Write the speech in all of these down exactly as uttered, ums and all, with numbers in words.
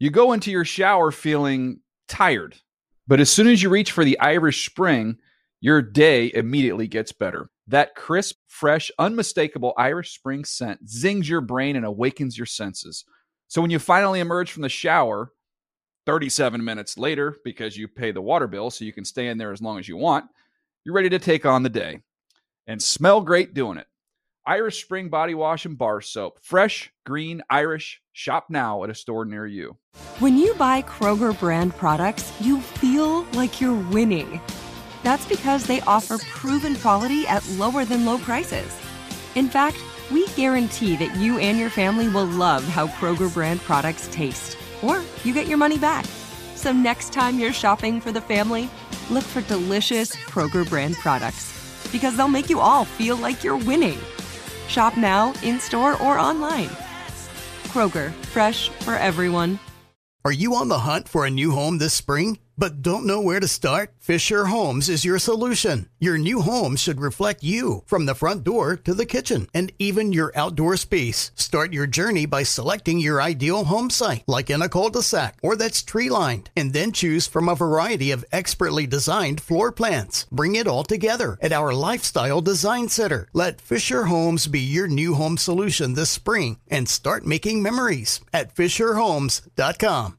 You go into your shower feeling tired, but as soon as you reach for the Irish Spring, your day immediately gets better. That crisp, fresh, unmistakable Irish Spring scent zings your brain and awakens your senses. So when you finally emerge from the shower, thirty-seven minutes later, because you pay the water bill so you can stay in there as long as you want, you're ready to take on the day and smell great doing it. Irish Spring Body Wash and Bar Soap. Fresh, green, Irish. Shop now at a store near you. When you buy Kroger brand products, you feel like you're winning. That's because they offer proven quality at lower than low prices. In fact, we guarantee that you and your family will love how Kroger brand products taste, or you get your money back. So next time you're shopping for the family, look for delicious Kroger brand products, because they'll make you all feel like you're winning. Shop now, in-store, or online. Kroger, fresh for everyone. Are you on the hunt for a new home this spring, but don't know where to start? Fisher Homes is your solution. Your new home should reflect you, from the front door to the kitchen, and even your outdoor space. Start your journey by selecting your ideal home site, like in a cul-de-sac or that's tree-lined, and then choose from a variety of expertly designed floor plans. Bring it all together at our Lifestyle Design Center. Let Fisher Homes be your new home solution this spring, and start making memories at fisher homes dot com.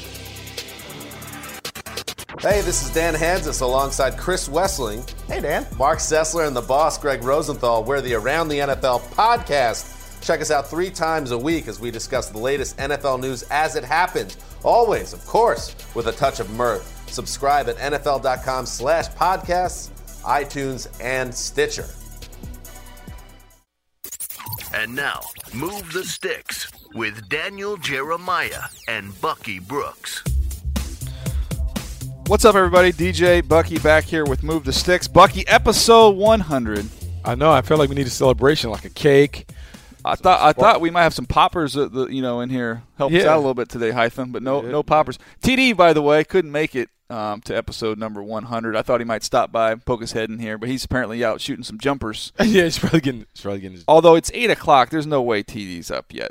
Hey, this is Dan Hansis alongside Chris Wessling. Hey, Dan. Mark Sessler and the boss, Greg Rosenthal. We're the Around the N F L podcast. Check us out three times a week as we discuss the latest N F L news as it happens. Always, of course, with a touch of mirth. Subscribe at N F L dot com slash podcasts, iTunes, and Stitcher. And now, Move the Sticks with Daniel Jeremiah and Bucky Brooks. What's up, everybody? D J Bucky back here with Move the Sticks. Bucky, episode one hundred. I know. I feel like we need a celebration, like a cake. I thought I thought we might have some poppers, uh, the, you know, in here. Help us Yeah. out a little bit today, Hytham, but no Yeah. no poppers. T D, by the way, couldn't make it um, to episode number one hundred. I thought he might stop by, poke his head in here, but he's apparently out shooting some jumpers. Yeah, it's probably getting. It's probably getting. His, Although it's eight o'clock, there's no way T D's up yet.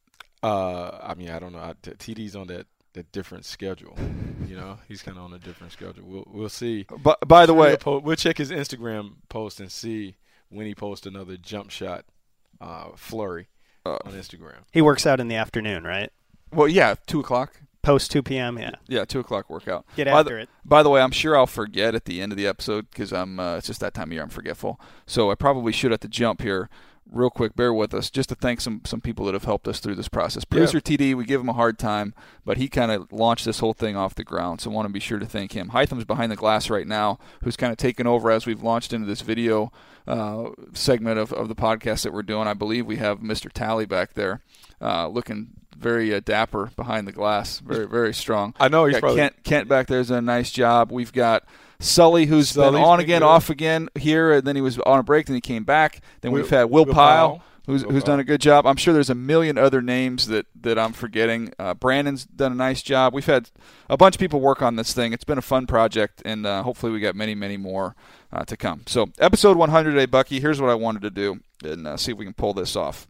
uh, I mean, I don't know. I, T D's on that, that different schedule. You know, he's kind of on a different schedule. We'll we'll see. But by the way, we'll, po- we'll check his Instagram post and see when he posts another jump shot uh, flurry uh, on Instagram. He works out in the afternoon, right? well, yeah, two o'clock. Post two p.m., yeah. Yeah, two o'clock workout. Get by after the, it. By the way, I'm sure I'll forget at the end of the episode because I'm. Uh, it's just that time of year I'm forgetful. So I probably should at the jump here, real quick. Bear with us, just to thank some some people that have helped us through this process. Producer Yeah. T D, we give him a hard time, but he kind of launched this whole thing off the ground. So I want to be sure to thank him. Hytham's behind the glass right now, who's kind of taken over as we've launched into this video uh, segment of, of the podcast that we're doing. I believe we have Mister Tally back there, uh, looking very uh, dapper behind the glass, very very strong. I know he's got probably Kent, Kent back there's done a nice job. We've got Sully, who's Sully's been on been again, good. off again here, and then he was on a break, then he came back. Then Will- we've had Will, Will Pyle, Pyle. who's Will who's Pyle. done a good job. I'm sure there's a million other names that, that I'm forgetting. Uh, Brandon's done a nice job. We've had a bunch of people work on this thing. It's been a fun project, and uh, hopefully we got many, many more uh, to come. So episode one hundred today, Bucky, here's what I wanted to do, and uh, see if we can pull this off.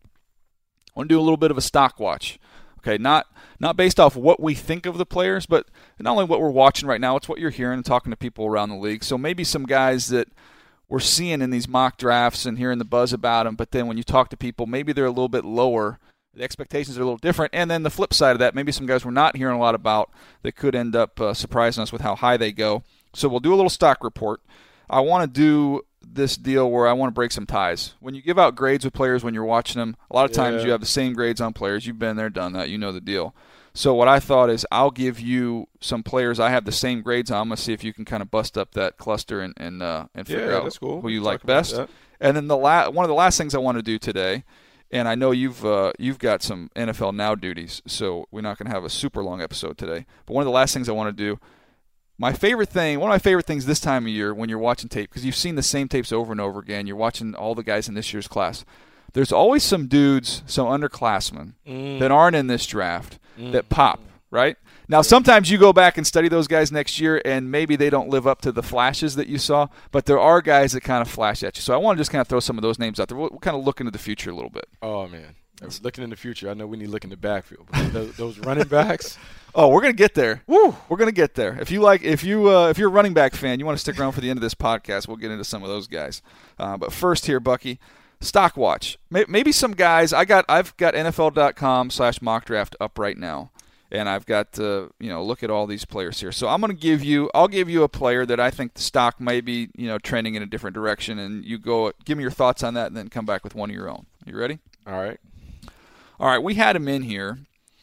I want to do a little bit of a stock watch. Okay, not not based off what we think of the players, but not only what we're watching right now, it's what you're hearing and talking to people around the league. So maybe some guys that we're seeing in these mock drafts and hearing the buzz about them, but then when you talk to people, maybe they're a little bit lower. The expectations are a little different. And then the flip side of that, maybe some guys we're not hearing a lot about that could end up uh, surprising us with how high they go. So we'll do a little stock report. I want to do this deal where I want to break some ties. When you give out grades with players when you're watching them, a lot of times Yeah. you have the same grades on players. You've been there, done that. You know the deal. So what I thought is I'll give you some players I have the same grades on. I'm going to see if you can kind of bust up that cluster and and, uh, and figure Yeah, out that's cool. who We you can like talk about best. that. And then the la- one of the last things I want to do today, and I know you've uh, you've got some N F L Now duties, so we're not going to have a super long episode today. But one of the last things I want to do, my favorite thing, one of my favorite things this time of year when you're watching tape, because you've seen the same tapes over and over again, you're watching all the guys in this year's class. There's always some dudes, some underclassmen Mm. that aren't in this draft Mm. that pop, right? Now, sometimes you go back and study those guys next year, and maybe they don't live up to the flashes that you saw, but there are guys that kind of flash at you. So I want to just kind of throw some of those names out there. We'll, we'll kind of look into the future a little bit. Oh man, looking in the future, I know we need to look in the backfield. But those, those running backs. Oh, we're gonna get there. Woo! We're gonna get there. If you like, if you uh, if you're a running back fan, you want to stick around for the end of this podcast. We'll get into some of those guys. Uh, but first, here, Bucky, stock watch. Maybe some guys. I got. I've got N F L dot com slash mock draft up right now, and I've got to you know look at all these players here. So I'm gonna give you. I'll give you a player that I think the stock may be you know trending in a different direction, and you go give me your thoughts on that, and then come back with one of your own. You ready? All right. All right. We had him in here.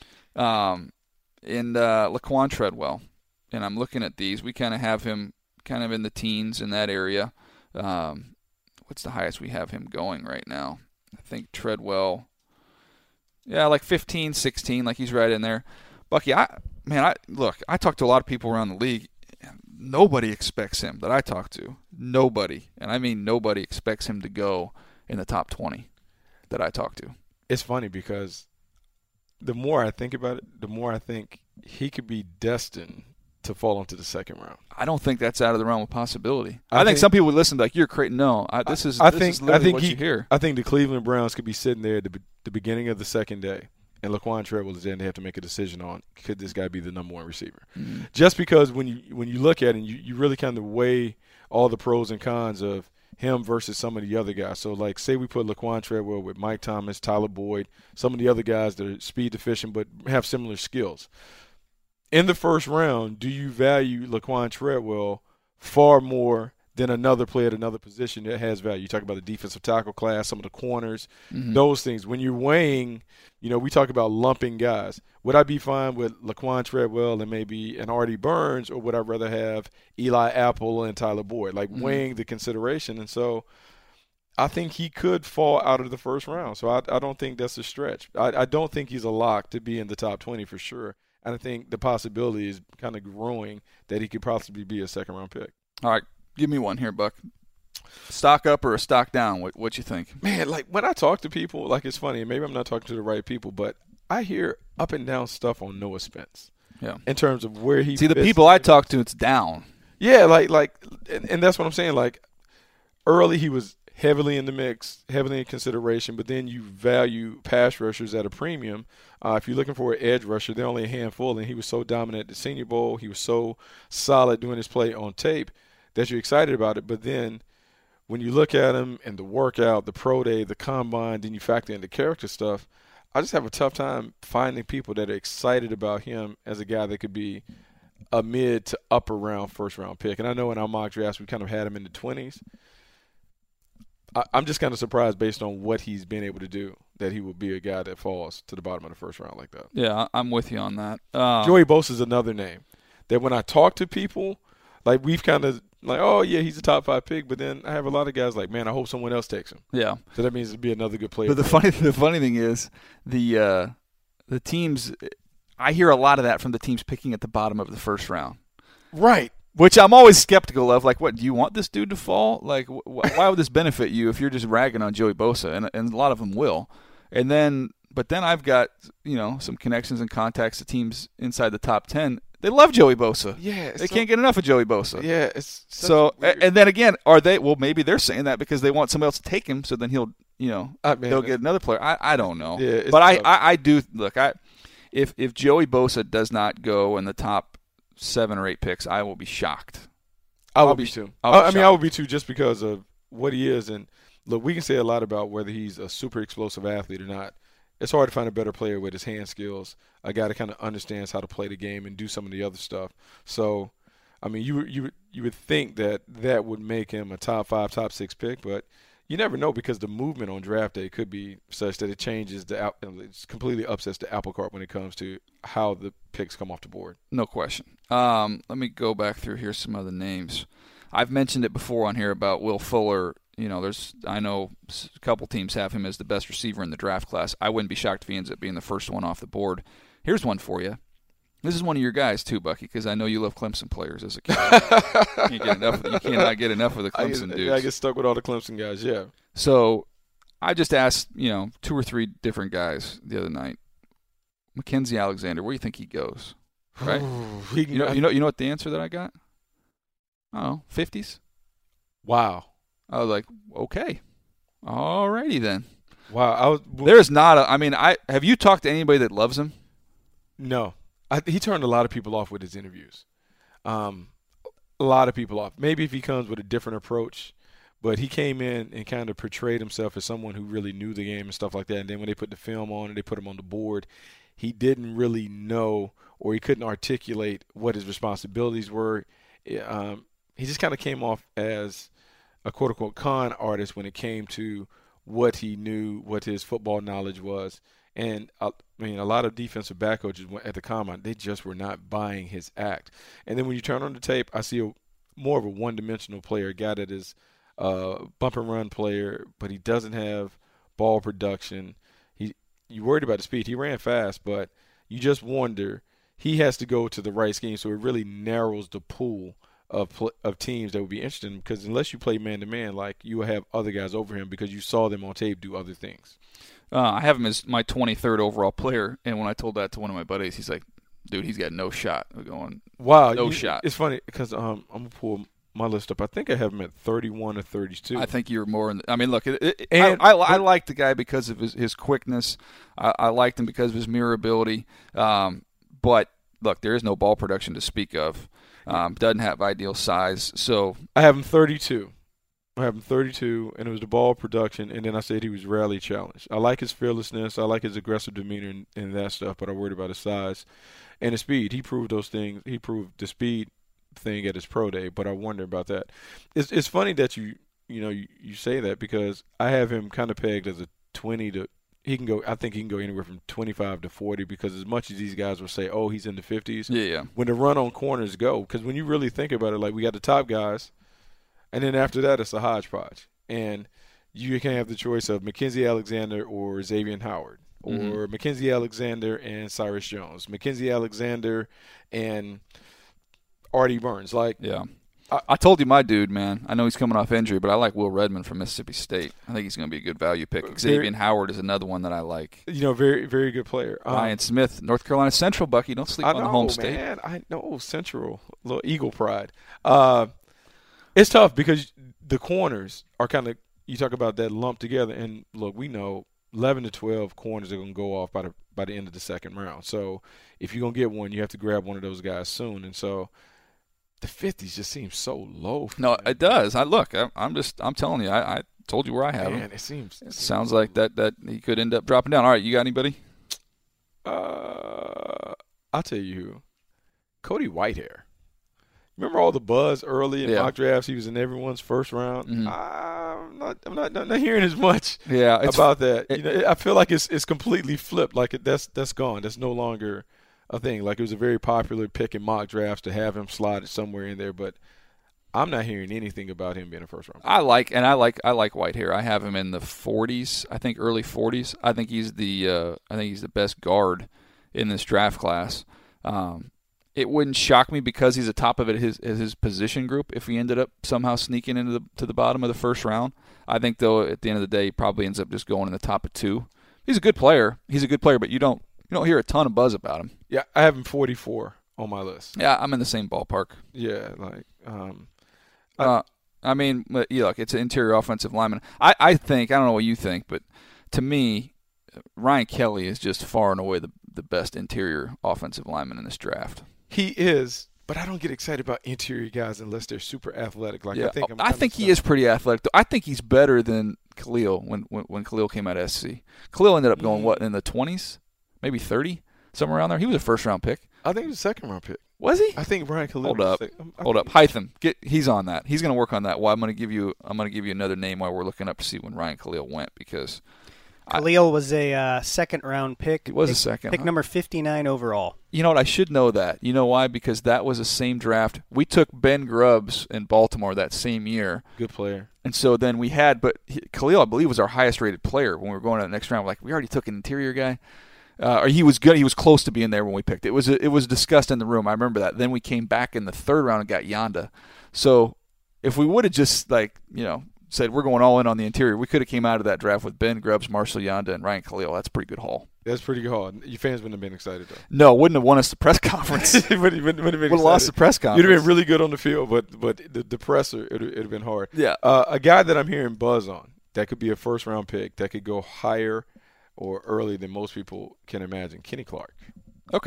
Um. In uh, Laquan Treadwell, and I'm looking at these. We kind of have him kind of in the teens in that area. Um, what's the highest we have him going right now? I think Treadwell, yeah, like fifteen, sixteen, like he's right in there. Bucky, I man, I look, I talk to a lot of people around the league. Nobody expects him that I talk to. Nobody, and I mean nobody expects him to go in the top twenty that I talk to. It's funny because the more I think about it, the more I think he could be destined to fall into the second round. I don't think that's out of the realm of possibility. I, I think, think some people would listen like, you're crazy. No, I, this is I this think is literally I think what he, you hear. I think the Cleveland Browns could be sitting there at the, be- the beginning of the second day, and Laquan Treadwell is there, and they have to make a decision on could this guy be the number one receiver. Mm-hmm. Just because when you when you look at it, and you, you really kind of weigh all the pros and cons of him versus some of the other guys. So, like, say we put Laquan Treadwell with Mike Thomas, Tyler Boyd, some of the other guys that are speed deficient but have similar skills. In the first round, do you value Laquan Treadwell far more than another player at another position that has value? You talk about the defensive tackle class, some of the corners, mm-hmm. those things. When you're weighing, you know, we talk about lumping guys. Would I be fine with Laquan Treadwell and maybe an Artie Burns, or would I rather have Eli Apple and Tyler Boyd? Like, mm-hmm. weighing the consideration. And so I think he could fall out of the first round. So I, I don't think that's a stretch. I, I don't think he's a lock to be in the top twenty for sure. And I think the possibility is kind of growing that he could possibly be a second-round pick. All right. Give me one here, Buck. Stock up or a stock down? What what you think? Man, like when I talk to people, like it's funny, maybe I'm not talking to the right people, but I hear up and down stuff on Noah Spence. Yeah. In terms of where he See, the fits. people I talk to, it's down. Yeah, like like and, and that's what I'm saying. Like early he was heavily in the mix, heavily in consideration, but then you value pass rushers at a premium. Uh, if you're looking for an edge rusher, they're only a handful, and he was so dominant at the Senior Bowl. He was so solid doing his play on tape that you're excited about it. But then when you look at him and the workout, the pro day, the combine, then you factor in the character stuff, I just have a tough time finding people that are excited about him as a guy that could be a mid to upper round first round pick. And I know in our mock drafts we kind of had him in the twenties. I, I'm just kind of surprised based on what he's been able to do that he will be a guy that falls to the bottom of the first round like that. Yeah, I'm with you on that. Um, Joey Bosa is another name that when I talk to people, like we've kind of like, oh, yeah, he's a top five pick, but then I have a lot of guys like, man, I hope someone else takes him. Yeah. So that means it'd be another good player. But the funny the funny thing is the uh, the teams – I hear a lot of that from the teams picking at the bottom of the first round. Right. Which I'm always skeptical of. Like, what, do you want this dude to fall? Like, wh- why would this benefit you if you're just ragging on Joey Bosa? And, and a lot of them will. And then – but then I've got, you know, some connections and contacts to teams inside the top ten. They love Joey Bosa. Yeah. They so, can't get enough of Joey Bosa. Yeah. It's so, and then again, are they, well, maybe they're saying that because they want somebody else to take him, so then he'll, you know, I mean, they'll get another player. I, I don't know. Yeah, but I, I, I do, look, I, if, if Joey Bosa does not go in the top seven or eight picks, I will be shocked. I will I'll be, be too. I'll be I mean, shocked. I will be too just because of what he is. And look, we can say a lot about whether he's a super explosive athlete or not. It's hard to find a better player with his hand skills, a guy that kind of understands how to play the game and do some of the other stuff. So, I mean, you you you would think that that would make him a top five, top six pick, but you never know because the movement on draft day could be such that it changes the it completely upsets the apple cart when it comes to how the picks come off the board. No question. Um, let me go back through here some other names. I've mentioned it before on here about Will Fuller. You know, there's I know a couple teams have him as the best receiver in the draft class. I wouldn't be shocked if he ends up being the first one off the board. Here's one for you. This is one of your guys too, Bucky, because I know you love Clemson players as a kid. you, can't get enough, you cannot get enough of the Clemson I get, dudes. I get stuck with all the Clemson guys, yeah. So I just asked, you know, two or three different guys the other night. Mackenzie Alexander, where do you think he goes? Right? he, you know, you know, you know what the answer that I got? Oh, fifties. Wow. I was like, okay, all righty then. Wow. I was, well, There's not a – I mean, I have you talked to anybody that loves him? No. I, he turned a lot of people off with his interviews. Um, a lot of people off. Maybe if he comes with a different approach, but he came in and kind of portrayed himself as someone who really knew the game and stuff like that. And then when they put the film on and they put him on the board, he didn't really know or he couldn't articulate what his responsibilities were. Um, he just kind of came off as a quote-unquote con artist when it came to what he knew, what his football knowledge was. And, uh, I mean, a lot of defensive back coaches went at the combine, they just were not buying his act. And then when you turn on the tape, I see a, more of a one-dimensional player, a guy that is uh, bump and run player, but he doesn't have ball production. He, you worried about the speed. He ran fast, but you just wonder he has to go to the right scheme, so it really narrows the pool of of teams that would be interested in him, because unless you play man-to-man, like, you will have other guys over him because you saw them on tape do other things. Uh, I have him as my twenty-third overall player, and when I told that to one of my buddies, he's like, dude, he's got no shot. We're going, wow, no you, shot. It's funny because um, I'm going to pull my list up. I think I have him at thirty-one or thirty-two. I think you're more in the, I mean, look, it, it, and, I, I, I like the guy because of his, his quickness. I, I liked him because of his mirror ability. Um, but, look, there is no ball production to speak of. Um, doesn't have ideal size. So I have him thirty-two. I have him thirty-two, and it was the ball production, and then I said he was rarely challenged. I like his fearlessness. I like his aggressive demeanor and, and that stuff, but I'm worried about his size and his speed. He proved those things. He proved the speed thing at his pro day, but I wonder about that. It's it's funny that you you know you, you say that, because I have him kind of pegged as a twenty to he can go. I think he can go anywhere from twenty-five to forty, because as much as these guys will say, oh, he's in the fifties, yeah, yeah. when the run on corners go, because when you really think about it, like, we got the top guys, and then after that it's a hodgepodge, and you can have the choice of Mackenzie Alexander or Xavier Howard, or mm-hmm. Mackenzie Alexander and Cyrus Jones, Mackenzie Alexander and Artie Burns. Like, yeah. I, I told you my dude, man. I know he's coming off injury, but I like Will Redmond from Mississippi State. I think he's going to be a good value pick. Very, Xavier Howard is another one that I like. You know, very, very good player. Um, Ryan Smith, North Carolina Central, Bucky. Don't sleep I on know, the home state. Man, I know, Central, little Eagle pride. Uh, it's tough because the corners are kind of, you talk about that lumped together, and look, we know eleven to twelve corners are going to go off by the by the end of the second round. So if you're going to get one, you have to grab one of those guys soon. And so the fifties just seems so low. No, man. it does. I look. I, I'm just. I'm telling you. I, I told you where I have man, him. It seems. It, it seems sounds so like that. That he could end up dropping down. All right, you got anybody? Uh, I'll tell you who. Cody Whitehair. Remember all the buzz early in yeah. mock drafts? He was in everyone's first round. Mm-hmm. I'm not. I'm not, not, not hearing as much. Yeah, about that. It, you know, I feel like it's it's completely flipped. Like it, that's that's gone. That's no longer a thing. Like, it was a very popular pick in mock drafts to have him slotted somewhere in there, but I'm not hearing anything about him being a first round pick. I like and I like I like Whitehair. I have him in the forties. I think early forties. I think he's the uh, I think he's the best guard in this draft class. Um, It wouldn't shock me because he's the top of it his his position group if he ended up somehow sneaking into the to the bottom of the first round. I think, though, at the end of the day, he probably ends up just going in the top of two. He's a good player. He's a good player, but you don't you don't hear a ton of buzz about him. Yeah, I have him forty-four on my list. Yeah, I'm in the same ballpark. Yeah, like um, I, uh, I mean, yeah, look, it's an interior offensive lineman. I, I think I don't know what you think, but to me, Ryan Kelly is just far and away the the best interior offensive lineman in this draft. He is, but I don't get excited about interior guys unless they're super athletic. Like yeah. I think, I'm I think he is pretty athletic. I think he's better than Khalil when when, when Khalil came out of S C. Khalil ended up going mm. what in the twenties, maybe thirty, somewhere around there. He was a first round pick. I think he was a second round pick. Was he? I think Brian Khalil. Hold up, was hold up, Hytham. Get he's on that. He's going to work on that. Well, I'm going to give you I'm going to give you another name while we're looking up to see when Ryan Khalil went because. Khalil was a uh, second-round pick. It was pick, a second. Pick huh? number fifty-nine overall. You know what? I should know that. You know why? Because that was the same draft. We took Ben Grubbs in Baltimore that same year. Good player. And so then we had, but he, Khalil, I believe, was our highest-rated player when we were going to the next round. We're like, we already took an interior guy. Uh, or he was good. He was close to being there when we picked it. It was it was discussed in the room. I remember that. Then we came back in the third round and got Yanda. So if we would have just, like, you know, said we're going all in on the interior, we could have came out of that draft with Ben Grubbs, Marshall Yanda, and Ryan Khalil. That's a pretty good haul. That's pretty good haul. Your fans wouldn't have been excited, though. No, wouldn't have won us the press conference. would, would, would have would have lost the press conference. You'd have been really good on the field, but but the, the presser, it would have been hard. Yeah. Uh, a guy that I'm hearing buzz on, that could be a first-round pick, that could go higher or early than most people can imagine, Kenny Clark. Okay.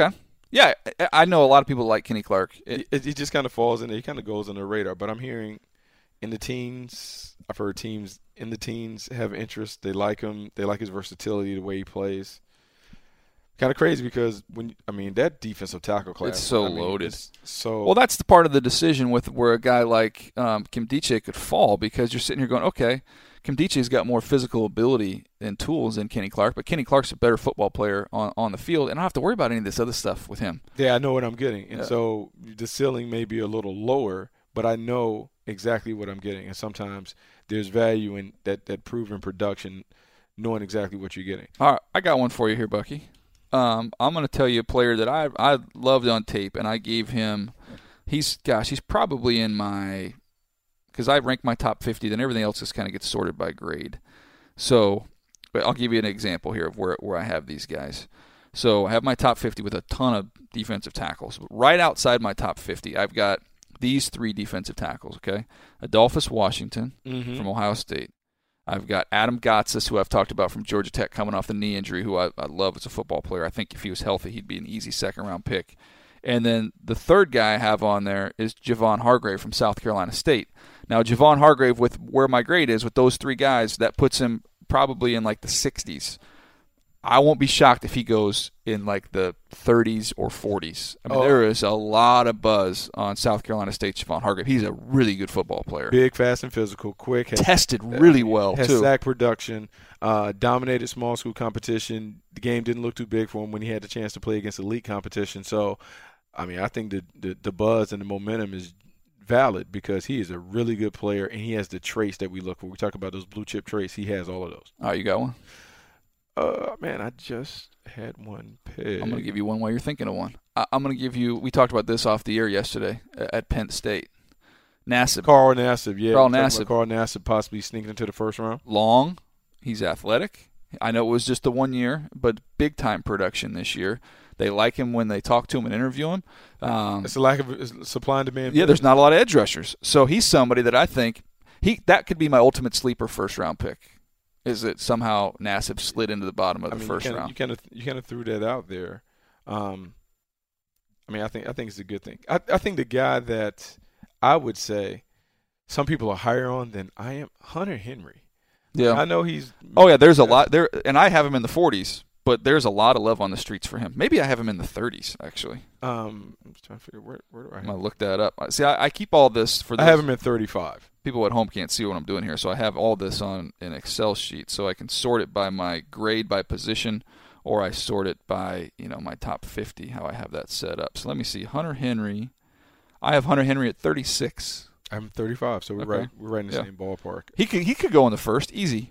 Yeah, I, I know a lot of people like Kenny Clark. It, it, it just kind of falls in there. He kind of goes on the radar. But I'm hearing in the teens, I've heard teams in the teens have interest. They like him. They like his versatility, the way he plays. Kind of crazy because when I mean that defensive tackle class, It's so I mean, loaded. it's so Well, that's the part of the decision with where a guy like um, Nkemdiche could fall, because you're sitting here going, okay, Nkemdiche's got more physical ability and tools than Kenny Clark, but Kenny Clark's a better football player on, on the field, and I don't have to worry about any of this other stuff with him. yeah, I know what I'm getting, and Yeah. so the ceiling may be a little lower, but I know exactly what I'm getting, and sometimes there's value in that that proven production, knowing exactly what you're getting. All right, I got one for you here, Bucky. Um, I'm going to tell you a player that I I loved on tape, and I gave him. He's gosh, he's probably in my because I rank my top fifty. Then everything else just kind of gets sorted by grade. So, but I'll give you an example here of where where I have these guys. So I have my top fifty with a ton of defensive tackles. Right outside my top fifty, I've got these three defensive tackles. Okay, Adolphus Washington Mm-hmm. from Ohio State. I've got Adam Gotsis, who I've talked about from Georgia Tech, coming off the knee injury, who I, I love as a football player. I think if he was healthy, he'd be an easy second-round pick. And then the third guy I have on there is Javon Hargrave from South Carolina State. Now, Javon Hargrave, with where my grade is, with those three guys, that puts him probably in like the sixties. I won't be shocked if he goes in like the thirties or forties. I mean, Oh. there is a lot of buzz on South Carolina State's Javon Hargrave. He's a really good football player. Big, fast, and physical, quick. Has, Tested really well, has too. sack production, uh, dominated small school competition. The game didn't look too big for him when he had the chance to play against elite competition. So, I mean, I think the, the, the buzz and the momentum is valid because he is a really good player and he has the traits that we look for. We talk about those blue chip traits. He has all of those. All right, you got one? Uh, man, I just had one pick. I'm going to give you one while you're thinking of one. I, I'm going to give you – we talked about this off the air yesterday at, at Penn State. Nassib. Carl Nassib, yeah. Carl we're talking Nassib. about Carl Nassib possibly sneaking into the first round. Long. He's athletic. I know it was just the one year, but big-time production this year. They like him when they talk to him and interview him. Um, It's a lack of it's supply and demand. yeah, there's not a lot of edge rushers. So he's somebody that I think he that could be my ultimate sleeper first-round pick. Is that somehow Nassib slid into the bottom of the I mean, first you kinda, round? You kind of you kind of threw that out there. Um, I mean, I think I think it's a good thing. I, I think the guy that I would say some people are higher on than I am, Hunter Henry. Yeah. I know he's. Oh yeah, there's a lot there, and I have him in the forties, but there's a lot of love on the streets for him. Maybe I have him in the thirties actually. Um, I'm just trying to figure where where do I I'm have? gonna look that up. See, I, I keep all this for. I Those have him at thirty-five. people at home can't see what I'm doing here, so I have all this on an Excel sheet, so I can sort it by my grade by position, or I sort it by you know my top fifty. How I have that set up. So let me see. Hunter Henry. I have Hunter Henry at thirty-six. I'm thirty-five, so we're Okay. right we're right in the Yeah. same ballpark. He could he could go in the first, easy.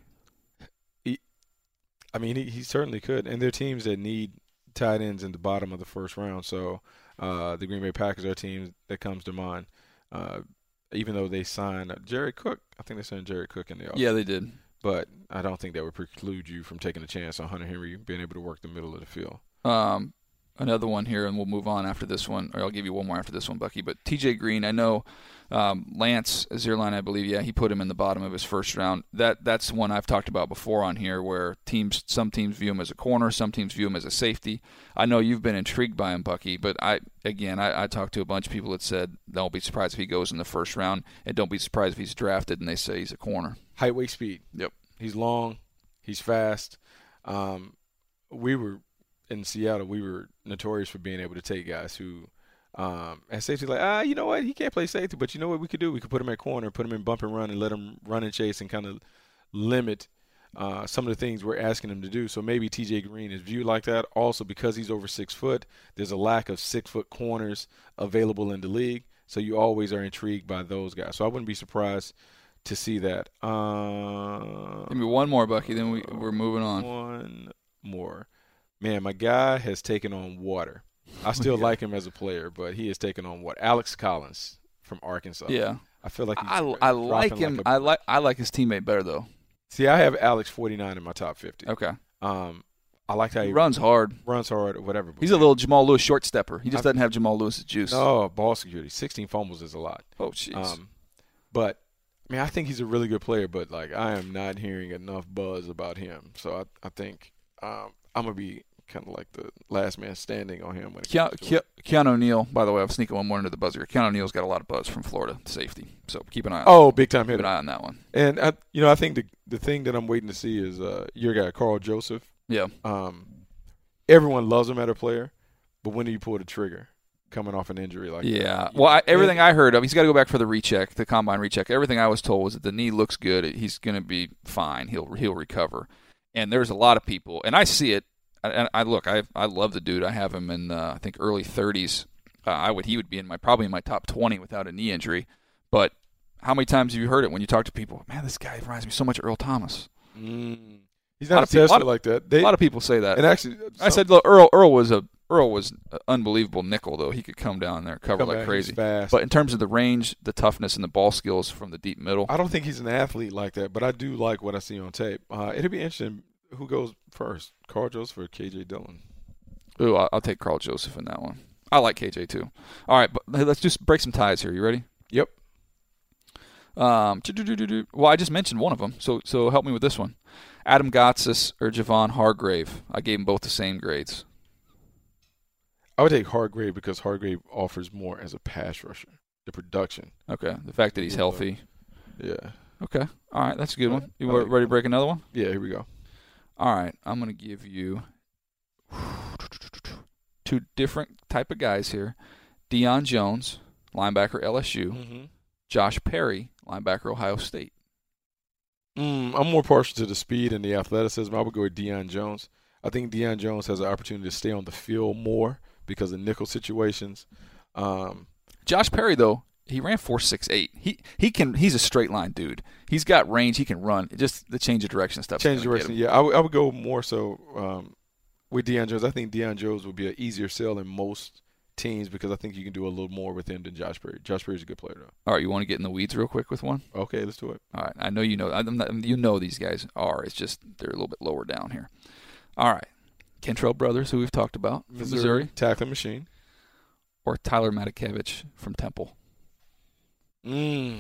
I mean, he, he certainly could. And there are teams that need tight ends in the bottom of the first round. So uh, the Green Bay Packers are a team that comes to mind. Uh, even though they signed uh, Jerry Cook, I think they signed Jerry Cook in the offseason. Yeah, they did. But I don't think that would preclude you from taking a chance on Hunter Henry being able to work the middle of the field. Um, another one here, and we'll move on after this one, or I'll give you one more after this one, Bucky. But T J Green, I know um, Lance Zierlein, I believe, yeah, he put him in the bottom of his first round. That that's one I've talked about before on here, where teams, some teams view him as a corner, some teams view him as a safety. I know you've been intrigued by him, Bucky, but I again, I, I talked to a bunch of people that said don't be surprised if he goes in the first round, and don't be surprised if he's drafted and they say he's a corner. Height, weight, speed. Yep. He's long. He's fast. Um, we were in Seattle. We were notorious for being able to take guys who, um, at safety, like ah, you know what, he can't play safety, but you know what we could do? We could put him at corner, put him in bump and run, and let him run and chase, and kind of limit uh, some of the things we're asking him to do. So maybe T J Green is viewed like that. Also, because he's over six foot, there's a lack of six foot corners available in the league. So you always are intrigued by those guys. So I wouldn't be surprised to see that. Uh, Give me one more, Bucky, then we, we're moving on. One more. Man, my guy has taken on water. I still like him as a player, but he has taken on what? Alex Collins from Arkansas. Yeah. I feel like he's I, dropping I like him. a- I like I like his teammate better though. See, I have Alex forty-nine in my top fifty. Okay. Um, I like how he He runs hard. runs hard or whatever. but He's a man, little Jamal Lewis short stepper. He just I've- doesn't have Jamal Lewis's juice. No, ball security. sixteen fumbles is a lot. Oh, jeez. Um, but I mean, I think he's a really good player, but like I am not hearing enough buzz about him. So I, I think um, I'm gonna be kind of like the last man standing on him. When it Keanu, comes to it. Ke- Keanu Neal, by the way, I'm sneaking one more into the buzzer. Keanu Neal's got a lot of buzz from Florida safety, so keep an eye on Oh, big time keep hitter. an eye on that one. And, I, you know, I think the the thing that I'm waiting to see is uh, your guy, Carl Joseph. Yeah. Um, everyone loves him at a player, but when do you pull the trigger coming off an injury like Yeah. that? Well, I, Yeah. everything I heard of, he's got to go back for the recheck, the combine recheck. Everything I was told was that the knee looks good. He's going to be fine. He'll he'll recover. And there's a lot of people, and I see it. And I, I look, I I love the dude. I have him in uh, I think early thirties. Uh, I would he would be in my probably in my top twenty without a knee injury. But how many times have you heard it when you talk to people? Man, this guy reminds me so much of Earl Thomas. Mm. He's A lot not a of people- tester lot of- like that. They, a lot of people say that. and actually, I some- said, look, Earl Earl was a Earl was an unbelievable nickel though. He could come down there and cover come like back, crazy. he's fast. But in terms of the range, the toughness, and the ball skills from the deep middle, I don't think he's an athlete like that, but I do like what I see on tape. Uh, it'll be interesting who goes first, Carl Joseph or K J Dillon. ooh, I'll, I'll take Carl Joseph in that one. I like K J too. All right, but hey, let's just break some ties here. You ready? Yep. Um, do-do-do-do-do. Well, I just mentioned one of them, so so help me with this one. Adam Gotsis or Javon Hargrave. I gave them both the same grades. I would take Hargrave because Hargrave offers more as a pass rusher. The production. Okay, the fact that he's Yeah. healthy. Yeah. Okay, all right, that's a good one. You I like ready to break another one? Yeah, here we go. All right, I'm going to give you two different type of guys here. Deion Jones, linebacker L S U. Mm-hmm. Josh Perry, linebacker Ohio State. Mm, I'm more partial to the speed and the athleticism. I would go with Deion Jones. I think Deion Jones has an opportunity to stay on the field more because of nickel situations. Um, Josh Perry, though, he ran four six eight. He he can he's a straight line dude. He's got range. He can run. It just the change of direction stuff. change direction. Yeah, I would- I would go more so um, with Deion Jones. I think Deion Jones would be an easier sell in most teams because I think you can do a little more with him than Josh Perry. Josh Perry's a good player, though. All right, you want to get in the weeds real quick with one? Okay, let's do it. All right, I know you know. I'm not, you know these guys are. It's just they're a little bit lower down here. All right, Kentrell Brothers, who we've talked about from Missouri, Missouri, tackling machine. or Tyler Matakevich from Temple. Mm.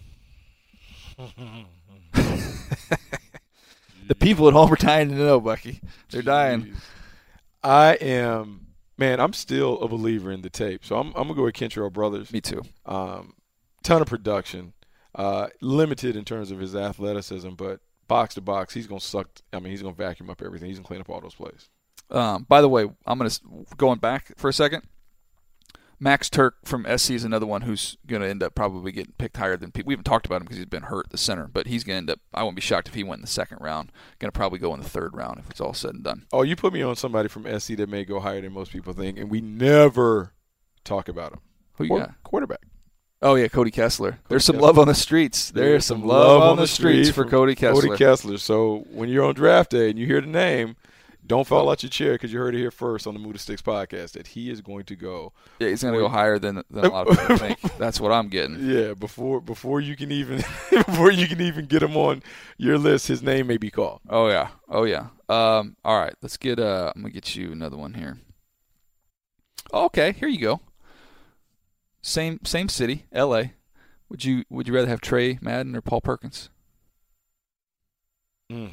The people at home are dying to know, Bucky. They're dying. Jeez. I am, man, I'm still a believer in the tape. So I'm, I'm going to go with Kentrell Brothers. Me too. Um, ton of production. Uh, limited in terms of his athleticism, but box to box, he's going to suck. I mean, he's going to vacuum up everything. He's going to clean up all those plays. Um, by the way, I'm going to going back for a second. Max Turk from S C is another one who's going to end up probably getting picked higher than people. We haven't talked about him because he's been hurt at the center, but he's going to end up. I wouldn't be shocked if he went in the second round. Going to probably go in the third round if it's all said and done. Oh, you put me on somebody from S C that may go higher than most people think, and we never talk about him. Who you Quar- got? Quarterback. Oh yeah, Cody Kessler. There's some Kessler. love on the streets. There's some love on the streets for from Cody Kessler. Cody Kessler. So when you're on draft day and you hear the name, don't fall out your chair because you heard it here first on the Move the Sticks podcast that he is going to go. Yeah, he's going to go higher than than a lot of people think. That's what I'm getting. Yeah, before before you can even before you can even get him on your list, his name may be called. Oh yeah, oh yeah. Um, all right, let's get. Uh, I'm gonna get you another one here. Okay, here you go. Same same city, L A. Would you would you rather have Trey Madden or Paul Perkins? Mm.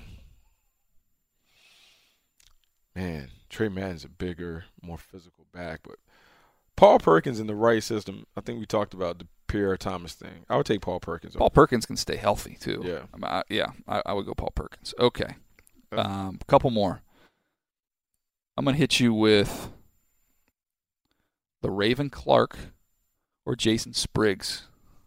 Man, Trey Madden's a bigger, more physical back, but Paul Perkins in the right system. I think we talked about the Pierre Thomas thing. I would take Paul Perkins. Paul Perkins can stay healthy too. Yeah. I mean, I, yeah. I, I would go Paul Perkins. Okay. Um, a couple more. I'm gonna hit you with the Raven Clark or Jason Spriggs.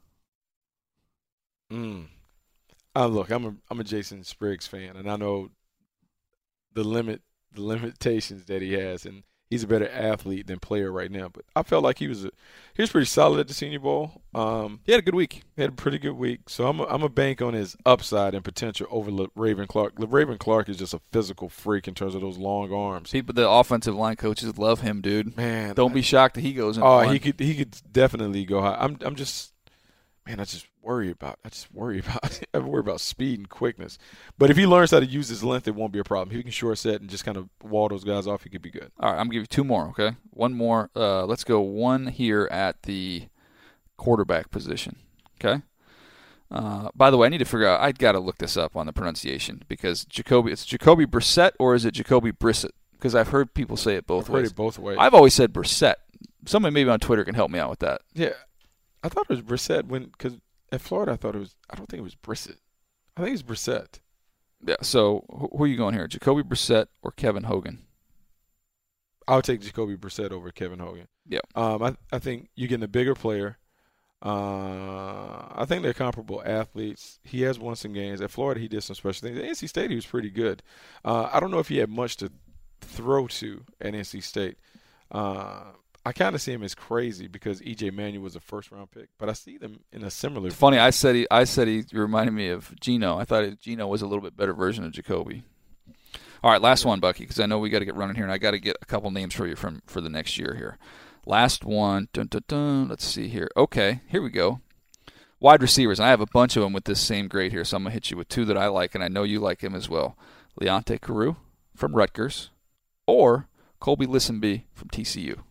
Mm. Uh, look, I'm a I'm a Jason Spriggs fan, and I know the limit the limitations that he has, and he's a better athlete than player right now. But I felt like he was a, he was pretty solid at the Senior Bowl. Um, He had a good week. he had a pretty good week, so I'm a, I'm a bank on his upside and potential over Le- Raven Clark. Le- Raven Clark is just a physical freak in terms of those long arms. People, the offensive line coaches love him, dude. Man, Don't be shocked that he goes in. Oh, one. he could he could definitely go high. I'm I'm just man, I just worry about I just worry about I worry about speed and quickness. But if he learns how to use his length, it won't be a problem. If he can short set and just kind of wall those guys off, he could be good. All right, I'm gonna give you two more. Okay, one more. Uh, let's go one here at the quarterback position. Okay. Uh, by the way, I need to figure out. I got to look this up on the pronunciation because Jacoby. It's Jacoby Brissett or is it Jacoby Brissett? Because I've heard people say it both I've heard ways. it both ways. I've always said Brissett. Somebody maybe on Twitter can help me out with that. Yeah, I thought it was Brissett when because at Florida I thought it was. I don't think it was Brissett. I think it's Brissett. Yeah. So who, who are you going here? Jacoby Brissett or Kevin Hogan? I would take Jacoby Brissett over Kevin Hogan. Yeah. Um, I I think you're getting a bigger player. Uh, I think they're comparable athletes. He has won some games. At Florida, he did some special things. At N C State, he was pretty good. Uh, I don't know if he had much to throw to at N C State. Uh, I kind of see him as crazy because E J Manuel was a first-round pick, but I see them in a similar. It's funny. I said he. I said he reminded me of Geno. I thought Geno was a little bit better version of Jacoby. All right, last one, Bucky, because I know we got to get running here, and I got to get a couple names for you from for the next year here. Last one. Dun, dun, dun. Let's see here. Okay, here we go. Wide receivers, and I have a bunch of them with this same grade here, so I'm going to hit you with two that I like, and I know you like him as well. Leonte Carew from Rutgers or Colby Listenby from T C U.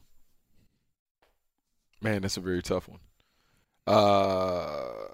Man, that's a very tough one. Uh,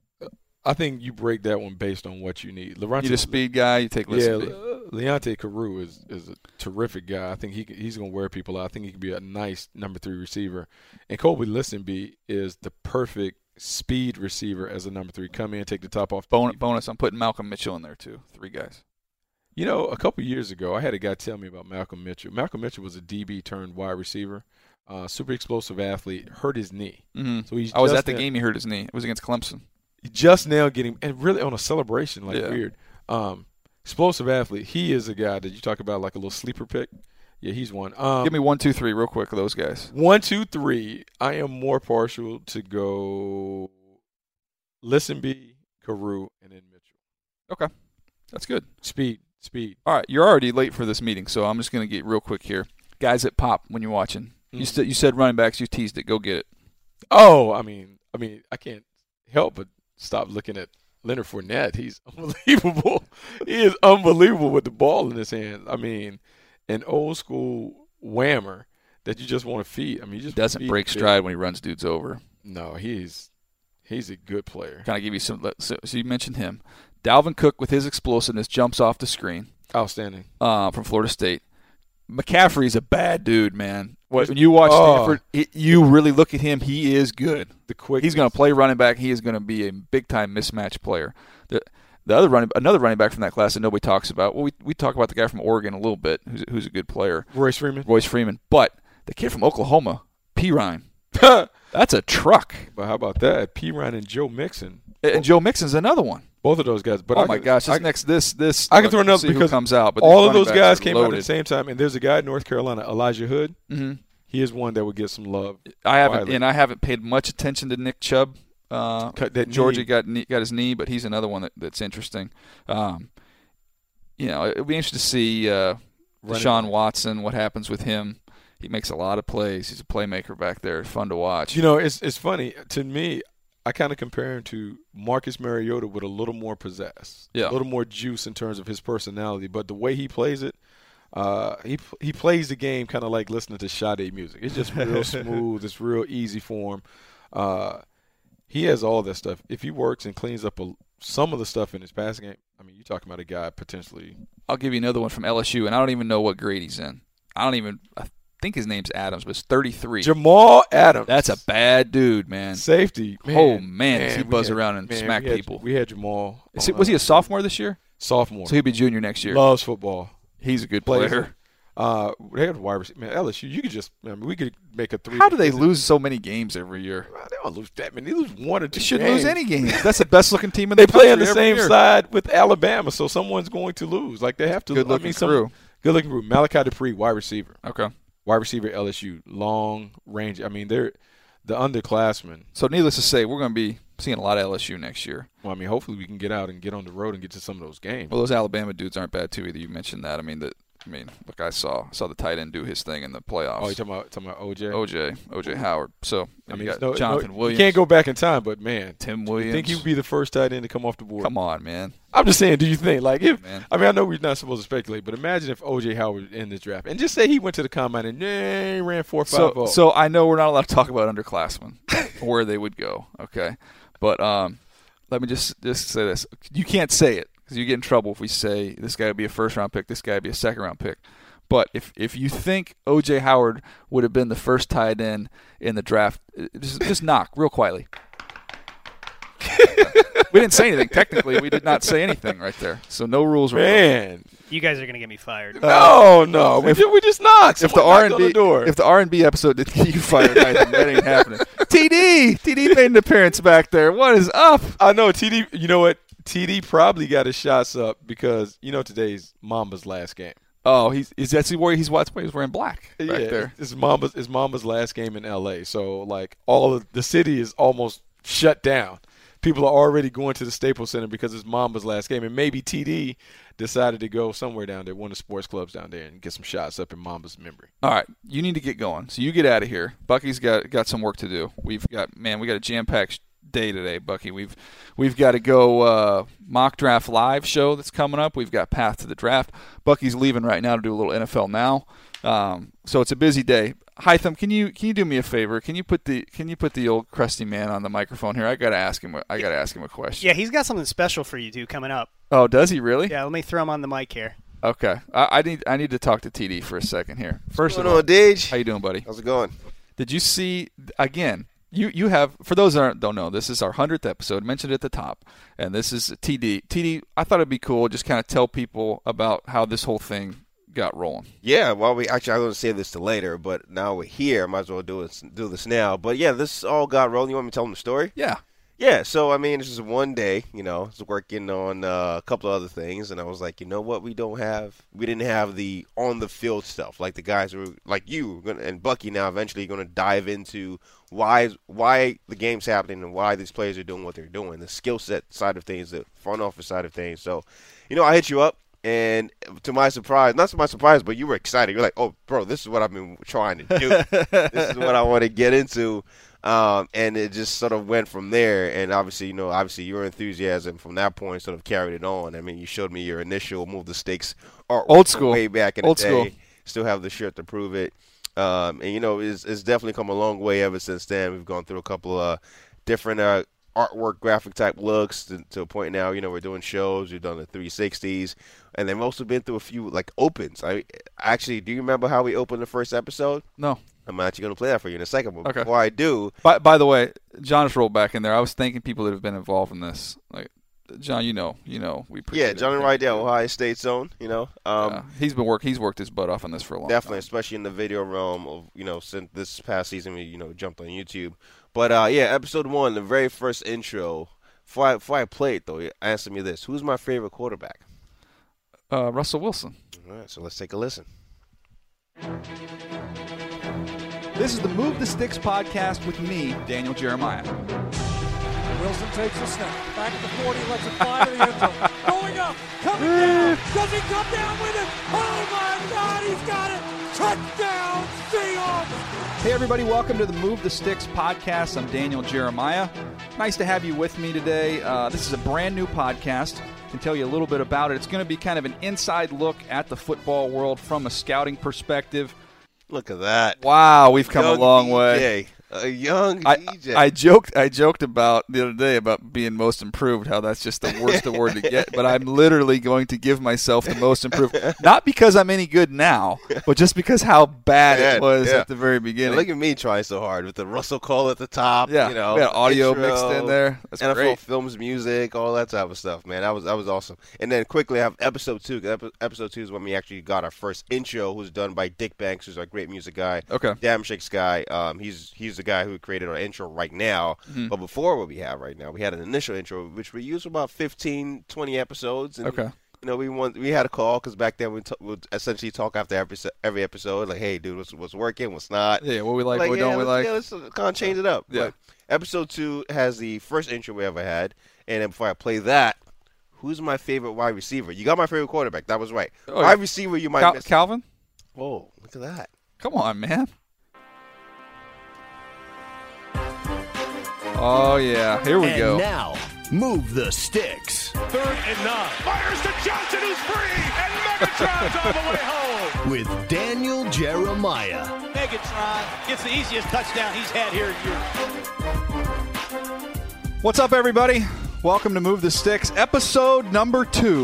I think you break that one based on what you need. You need a speed guy, you take Listenby. Yeah, Leonte Carew is, is a terrific guy. I think he he's going to wear people out. I think he could be a nice number three receiver. And Colby Listenby is the perfect speed receiver as a number three. Come in, take the top off. Bonus, bonus I'm putting Malcolm Mitchell in there too. Three guys. You know, a couple years ago, I had a guy tell me about Malcolm Mitchell. Malcolm Mitchell was a D B turned wide receiver. Uh, super explosive athlete, hurt his knee. Mm-hmm. So he's I was just at the now, game he hurt his knee. It was against Clemson. Just now getting, and really on a celebration, like yeah. weird. Um, explosive athlete. He is a guy that you talk about like a little sleeper pick. Yeah, he's one. Um, Give me one, two, three real quick of those guys. One, two, three. I am more partial to go Listenby, Carew, and then Mitchell. Okay. That's good. Speed, speed. All right, you're already late for this meeting, so I'm just going to get real quick here. Guys that pop when you're watching. Mm-hmm. You, st- you said running backs. You teased it. Go get it. Oh, I mean, I mean, I can't help but stop looking at Leonard Fournette. He's unbelievable. He is unbelievable with the ball in his hands. I mean, an old school whammer that you just want to feed. I mean, he just doesn't break stride when he runs dudes over. No, he's he's a good player. Can I give you some? So, so you mentioned him. Dalvin Cook with his explosiveness jumps off the screen. Outstanding. Uh, from Florida State. McCaffrey's a bad dude, man. When you watch oh. Stanford, it, you really look at him. He is good. The quick. He's going to play running back. He is going to be a big time mismatch player. The the other running another running back from that class that nobody talks about. Well, we we talk about the guy from Oregon a little bit, who's who's a good player, Royce Freeman. Royce Freeman. But the kid from Oklahoma, Pirine, that's a truck. But how about that? Pirine and Joe Mixon. And Joe Mixon's another one. Both of those guys. But oh I my could, gosh! This I, next this this I can throw another because who comes out. But all of those guys came loaded. out at the same time. And there's a guy in North Carolina, Elijah Hood. Mm-hmm. He is one that would get some love. I haven't, widely. and I haven't paid much attention to Nick Chubb. Uh, that Georgia knee. got knee, got his knee, but he's another one that, that's interesting. Um, you know, it'll be interesting to see uh, Deshaun Watson. What happens with him? He makes a lot of plays. He's a playmaker back there. Fun to watch. You know, it's it's funny to me. I kind of compare him to Marcus Mariota with a little more pizzazz, yeah. a little more juice in terms of his personality. But the way he plays it, uh, he he plays the game kind of like listening to Sade music. It's just real smooth. It's real easy for him. Uh, he has all that stuff. If he works and cleans up a, some of the stuff in his passing game, I mean, you're talking about a guy potentially. I'll give you another one from L S U, and I don't even know what grade he's in. I don't even – I think his name's Adams, but it's thirty-three. Jamal Adams. That's a bad dude, man. Safety. Man, oh, man, man does he buzz had, around and man, smack we had, people. We had Jamal. Is it, was he a sophomore this year? Sophomore. So he'll be junior next year. Loves football. He's a good Plays player. Uh, they had wide receiver. Man, L S U, you could just, I mean, we could make a three. How do they lose so many games every year? Well, they don't lose that many. They lose one or two. They shouldn't games. lose any games. That's the best looking team in they the play country on the every same year. side with Alabama, so someone's going to lose. Like they have to. Good looking I mean, some, crew. Good looking crew. Malachi Dupree, wide receiver. Okay. Wide receiver L S U, long range. I mean, they're the underclassmen. So needless to say, we're going to be seeing a lot of L S U next year. Well, I mean, hopefully we can get out and get on the road and get to some of those games. Well, those Alabama dudes aren't bad too either. You mentioned that. I mean, that. I mean, look, I saw saw the tight end do his thing in the playoffs. Oh, you talking about talking about O J? O J, O J Howard. So I you mean, got no, Jonathan no, Williams. You can't go back in time, but man, Tim Williams. You think he would be the first tight end to come off the board? Come on, man. I'm just saying. Do you think like if? Man. I mean, I know we're not supposed to speculate, but imagine if O J Howard in this draft and just say he went to the combine and eh, ran four five. So, so I know we're not allowed to talk about underclassmen where they would go. Okay, but um, let me just just say this: you can't say it because you get in trouble if we say this guy would be a first round pick, this guy would be a second round pick. But if if you think O J Howard would have been the first tight end in the draft, just, just knock real quietly. We didn't say anything. Technically, we did not say anything right there. So no rules were Man. You guys are going to get me fired. No, no. We, if- ju- we just knocked. If the Someone R knocked and on the B door. if the R and B episode didn't get you fired, I think that ain't happening. T D T D made an appearance back there. What is up? I know T D. You know what? T D probably got his shots up because you know today's Mamba's last game. Oh, he's is that where he's what's he's wearing black back yeah, there. It's Mamba's. It's Mamba's last game in L A. So like all of the city is almost shut down. People are already going to the Staples Center because it's Mamba's last game, and maybe T D decided to go somewhere down there, one of the sports clubs down there, and get some shots up in Mamba's memory. All right, you need to get going. So you get out of here. Bucky's got got some work to do. We've got man, we got a jam packed day today, Bucky. We've we've got to go uh, mock draft live show that's coming up. We've got path to the draft. Bucky's leaving right now to do a little N F L Now. Um, so it's a busy day. Hytham, can you can you do me a favor? Can you put the can you put the old crusty man on the microphone here? I gotta ask him. I gotta ask him a question. Yeah, he's got something special for you two coming up. Oh, does he really? Yeah, let me throw him on the mic here. Okay. I, I need I need to talk to T D for a second here. First What's of going all, on, Dage? how you doing, buddy? How's it going? Did you see again? You you have for those that aren't, don't know, this is our hundredth episode. Mentioned at the top, and this is T D. T D. I thought it'd be cool just kind of tell people about how this whole thing got rolling. Yeah, well, we actually I was going to save this to later, but now we're here. Might as well do it, do this now. But yeah, this all got rolling. You want me to tell them the story? Yeah. Yeah. So I mean, it's just one day. You know, I was working on uh, a couple of other things, and I was like, you know what, we don't have, we didn't have the on the field stuff like the guys who were like you gonna, and Bucky now eventually going to dive into why why the game's happening and why these players are doing what they're doing, the skill set side of things, the front office side of things. So, you know, I hit you up. And to my surprise, not to my surprise, but you were excited. You're like, oh, bro, this is what I've been trying to do. This is what I want to get into. Um, and it just sort of went from there. And obviously, you know, obviously your enthusiasm from that point sort of carried it on. I mean, you showed me your initial Move the Stakes artwork Old school. way back in Old the day. school. Still have the shirt to prove it. Um, and, you know, it's, it's definitely come a long way ever since then. We've gone through a couple of different uh, artwork, graphic type looks to, to a point now. You know, we're doing shows. We've done the three sixties. And they've also been through a few, like, opens. I Actually, do you remember how we opened the first episode? No. I'm actually going to play that for you in a second. But Okay. before I do, By by the way, John just rolled back in there. I was thanking people that have been involved in this. Like John, you know, you know, we appreciate yeah, John and everything. Rydell, Ohio State zone, you know. Um, Yeah. He's been work. He's worked his butt off on this for a long Definitely, time. especially in the video realm of, you know, since this past season we, you know, jumped on YouTube. But, uh, yeah, episode one, the very first intro, before I, before I play it, though, answer me this. Who's my favorite quarterback? Uh, Russell Wilson. All right, so let's take a listen. This is the Move the Sticks podcast with me, Daniel Jeremiah. Wilson takes a snap. Back at the forty, lets it fly to the end zone. Going up, coming down. Does he come down with it? Oh, my God, he's got it. Touchdown, Seahawks. Hey, everybody, welcome to the Move the Sticks podcast. I'm Daniel Jeremiah. Nice to have you with me today. Uh, this is a brand new podcast. I can tell you a little bit about it. It's going to be kind of an inside look at the football world from a scouting perspective. Look at that. Wow, we've come Young a long D J. way. A young I, D J. I joked I joked about the other day about being most improved, how that's just the worst award to get, but I'm literally going to give myself the most improved. Not because I'm any good now, but just because how bad Bad, it was yeah. at the very beginning. Look at me trying so hard with the Russell call at the top. Yeah, you know, we had audio intro, mixed in there. That's N F L great. films, music, all that type of stuff, man. That was that was awesome. And then quickly, I have episode two. 'cause epi- Episode two is when we actually got our first intro, who's done by Dick Banks, who's our great music guy. Okay. Damshakes guy. Um, he's he's the guy who created our intro right now. Mm-hmm. But before what we have right now, we had an initial intro, which we used for about fifteen, twenty episodes. And, Okay. You know, we want we had a call because back then we t- would essentially talk after every every episode, like, hey, dude, what's what's working, what's not. Yeah, what we like, what we yeah, don't we let's, like. Yeah, let's kind of change it up. Yeah. But episode two has the first intro we ever had, and then before I play that, who's my favorite wide receiver? You got my favorite quarterback. That was right. Oh, yeah. Wide receiver, you might Cal- miss. Calvin? Whoa, look at that. Come on, man. Oh, yeah. Here we and go. now, Move the Sticks. Third and nine. Fires to Johnson, who's free, and Megatron's all the way home. With Daniel Jeremiah. Megatron gets the easiest touchdown he's had here in years. What's up, everybody? Welcome to Move the Sticks, episode number two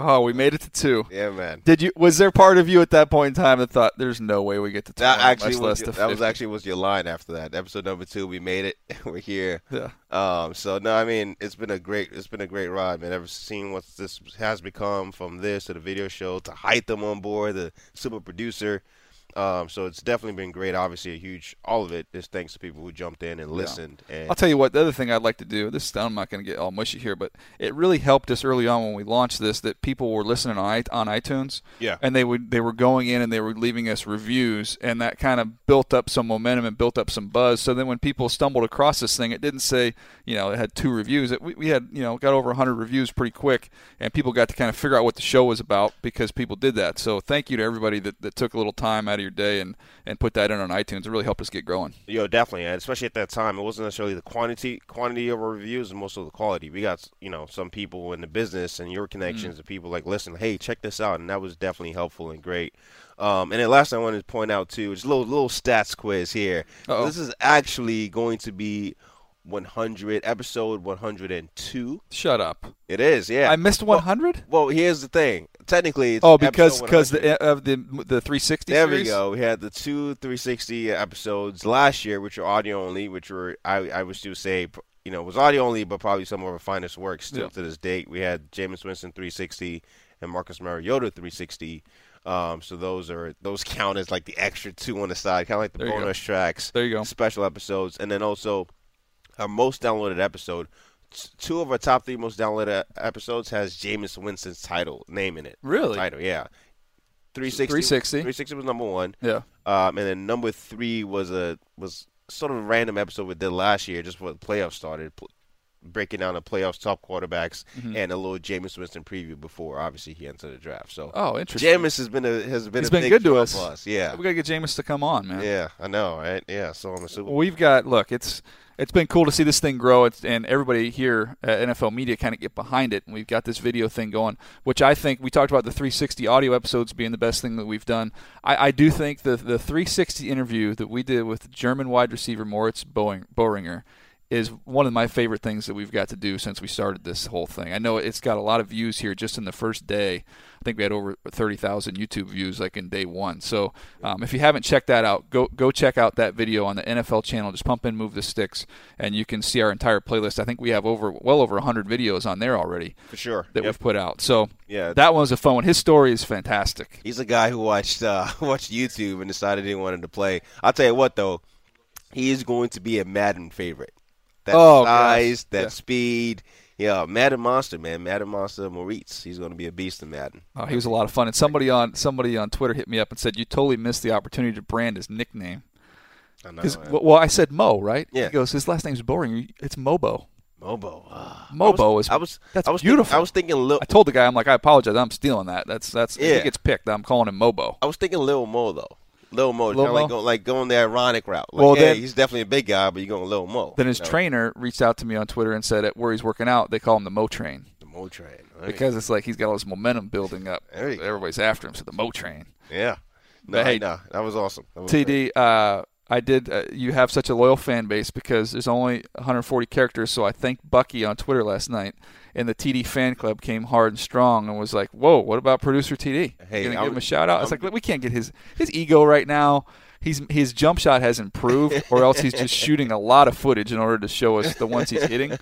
Oh, we made it to two. Yeah, man. Did you? Was there part of you at that point in time that thought, "There's no way we get to That twenty, actually much was less your, to that was fifty?" actually was your line after that. Episode number two, we made it. We're here. Yeah. Um. So no, I mean, it's been a great, it's been a great ride, man. Ever seen what this has become from this to the video show to Hytham on board, the super producer. Um, so it's definitely been great. Obviously, a huge, all of it is thanks to people who jumped in and listened. Yeah. And I'll tell you what, the other thing I'd like to do, this I'm not going to get all mushy here, but it really helped us early on when we launched this that people were listening on, on iTunes. Yeah. And they would they were going in and they were leaving us reviews, and that kind of built up some momentum and built up some buzz. So then when people stumbled across this thing, it didn't say, you know, it had two reviews. It, we, we had, you know, got over one hundred reviews pretty quick, and people got to kind of figure out what the show was about because people did that. So thank you to everybody that, that took a little time out of your day and and put that in on iTunes. It really helped us get growing. Yo, definitely, and especially at that time, it wasn't necessarily the quantity quantity of our reviews, and most of the quality. We got, you know, some people in the business and your connections, mm. and people like, listen, hey, check this out, and that was definitely helpful and great. Um, and then last thing I wanted to point out too, just a little little stats quiz here. Uh-oh. This is actually going to be one hundred, episode one hundred two. Shut up. It is, yeah. I missed one hundred? Well, well, here's the thing. Technically, it's oh, because because the, of the the three sixty there series? we go. We had the two three sixty episodes last year, which were audio only, which were, I, I would still say, you know, was audio only, but probably some of our finest work still yeah. to this date. We had Jameis Winston three sixty and Marcus Mariota three sixty. Um, so those are those count as like the extra two on the side, kind of like the there bonus tracks, there you go. special episodes, and then also our most downloaded episode. Two of our top three most downloaded episodes has Jameis Winston's title name in it. Really? Title, yeah. three sixty. three sixty. three sixty was number one. Yeah. Um, and then number three was a was sort of a random episode we did last year, just before the playoffs started, pl- breaking down the playoffs top quarterbacks, mm-hmm. and a little Jameis Winston preview before obviously he entered the draft. So oh, interesting. Jameis has been a has been He's a been big good to draw us. for us. Yeah. We gotta get Jameis to come on, man. Yeah, I know, right? Yeah. So I'm a super. We've got look, it's. It's been cool to see this thing grow, it's, and everybody here at N F L Media kind of get behind it. And we've got this video thing going, which I think we talked about the three sixty audio episodes being the best thing that we've done. I, I do think the the three sixty interview that we did with German wide receiver Moritz Boehringer is one of my favorite things that we've got to do since we started this whole thing. I know it's got a lot of views here just in the first day. I think we had over thirty thousand YouTube views like in day one. So um, if you haven't checked that out, go go check out that video on the N F L channel. Just pump in Move the Sticks, and you can see our entire playlist. I think we have over well over one hundred videos on there already. For sure. That yep. we've put out. So yeah, that one was a fun one. His story is fantastic. He's a guy who watched uh, watched YouTube and decided he wanted to play. I'll tell you what, though. He is going to be a Madden favorite. That oh, size, gosh. that yeah. speed. Yeah, Madden Monster, man. Madden Monster Moritz. He's going to be a beast in Madden. Oh, he was a lot of fun. And somebody on somebody on Twitter hit me up and said, you totally missed the opportunity to brand his nickname. I know. Well, I said Mo, right? Yeah. He goes, his last name's boring. It's Mobo. Mobo. Uh, Mobo I was, is I was, that's I was beautiful. Think, I was thinking Lil. I told the guy, I'm like, I apologize. I'm stealing that. That's that's Yeah. if he gets picked, I'm calling him Mobo. I was thinking Lil Mo, though. Lil Mo, Lil kind of Mo? like, going, like going the ironic route. Like, Well, hey, then- he's definitely a big guy, but you're going Lil Mo. Then his you know? trainer reached out to me on Twitter and said at where he's working out, they call him the Mo Train. The Mo Train. Right. Because it's like he's got all this momentum building up. There you go. Everybody's after him, so the Mo Train. Yeah. No, But hey, no, that was awesome. That was T great. D, uh, I did. Uh, you have such a loyal fan base because there's only one hundred forty characters. So I thanked Bucky on Twitter last night, and the T D fan club came hard and strong and was like, "Whoa, what about producer T D? Hey, Gonna I'm- give him a shout out." I was I'm- like, "We can't get his his ego right now. He's his jump shot has improved, or else he's just shooting a lot of footage in order to show us the ones he's hitting."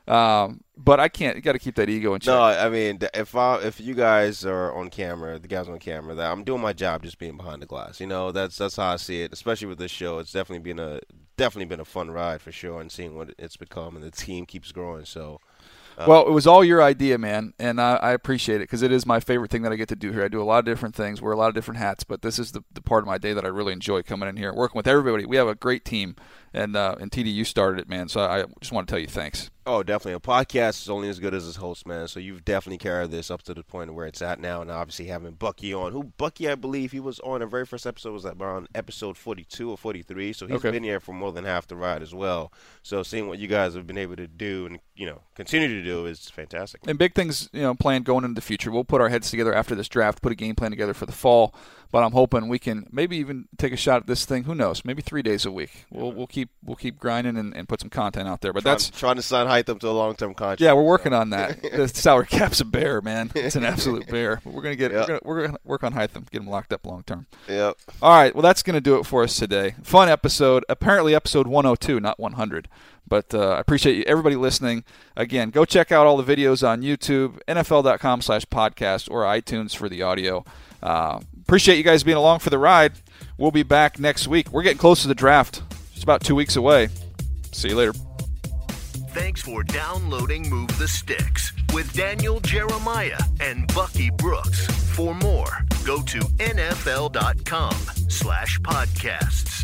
Um, but I can't. You got to keep that ego in check. No, I mean, if I if you guys are on camera, the guys on camera, that I'm doing my job just being behind the glass. You know, that's that's how I see it. Especially with this show, it's definitely been a definitely been a fun ride for sure, and seeing what it's become, and the team keeps growing. So. Uh, Well, it was all your idea, man, and I, I appreciate it because it is my favorite thing that I get to do here. I do a lot of different things, wear a lot of different hats, but this is the, the part of my day that I really enjoy coming in here and working with everybody. We have a great team, and uh, and T D, you started it, man, so I just want to tell you thanks. Oh, definitely. A podcast is only as good as its host, man. So you've definitely carried this up to the point of where it's at now, and obviously having Bucky on. Who Bucky, I believe, he was on the very first episode was around episode forty-two or forty-three. So he's Okay. been here for more than half the ride as well. So seeing what you guys have been able to do and you know continue to do is fantastic. And big things, you know, planned going into the future. We'll put our heads together after this draft, put a game plan together for the fall. But I'm hoping we can maybe even take a shot at this thing. Who knows? Maybe three days a week. We'll we'll keep we'll keep grinding and, and put some content out there. But Trying, that's trying to sign Hytham to a long-term contract. Yeah, we're working on that. The salary cap's a bear, man. It's an absolute bear. But we're gonna get. Yep. We're gonna, we're gonna work on Hytham, get him locked up long term. Yep. All right. Well, that's gonna do it for us today. Fun episode. Apparently, episode one oh two, not one hundred. But uh, I appreciate you, everybody listening. Again, go check out all the videos on YouTube, N F L dot com slash podcast, or iTunes for the audio. Uh, appreciate you guys being along for the ride. We'll be back next week. We're getting close to the draft. It's about two weeks away. See you later. Thanks for downloading Move the Sticks with Daniel Jeremiah and Bucky Brooks. For more, go to N F L dot com slash podcasts.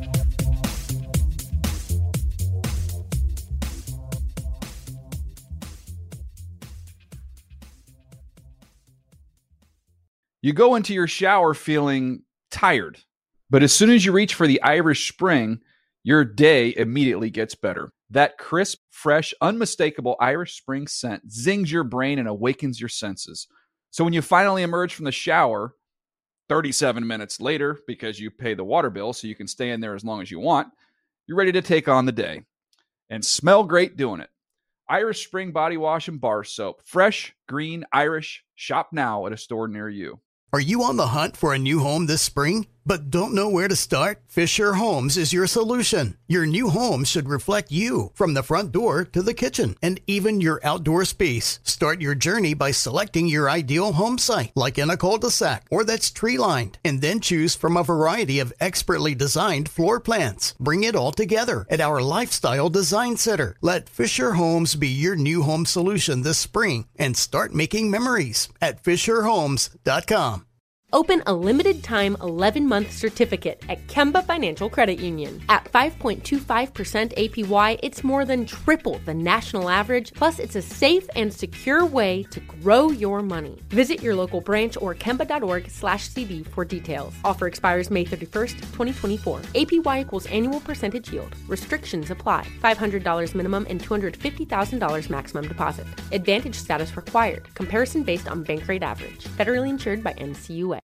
You go into your shower feeling tired, but as soon as you reach for the Irish Spring, your day immediately gets better. That crisp, fresh, unmistakable Irish Spring scent zings your brain and awakens your senses. So when you finally emerge from the shower, thirty-seven minutes later, because you pay the water bill so you can stay in there as long as you want, you're ready to take on the day and smell great doing it. Irish Spring Body Wash and Bar Soap. Fresh, green, Irish. Shop now at a store near you. Are you on the hunt for a new home this spring, but don't know where to start? Fisher Homes is your solution. Your new home should reflect you, from the front door to the kitchen, and even your outdoor space. Start your journey by selecting your ideal home site, like in a cul-de-sac or that's tree-lined, and then choose from a variety of expertly designed floor plans. Bring it all together at our Lifestyle Design Center. Let Fisher Homes be your new home solution this spring, and start making memories at fisher homes dot com. Open a limited-time eleven-month certificate at Kemba Financial Credit Union. At five point two five percent A P Y, it's more than triple the national average, plus it's a safe and secure way to grow your money. Visit your local branch or kemba dot org slash C D for details. Offer expires May thirty-first, twenty twenty-four. A P Y equals annual percentage yield. Restrictions apply. five hundred dollars minimum and two hundred fifty thousand dollars maximum deposit. Advantage status required. Comparison based on bank rate average. Federally insured by N C U A.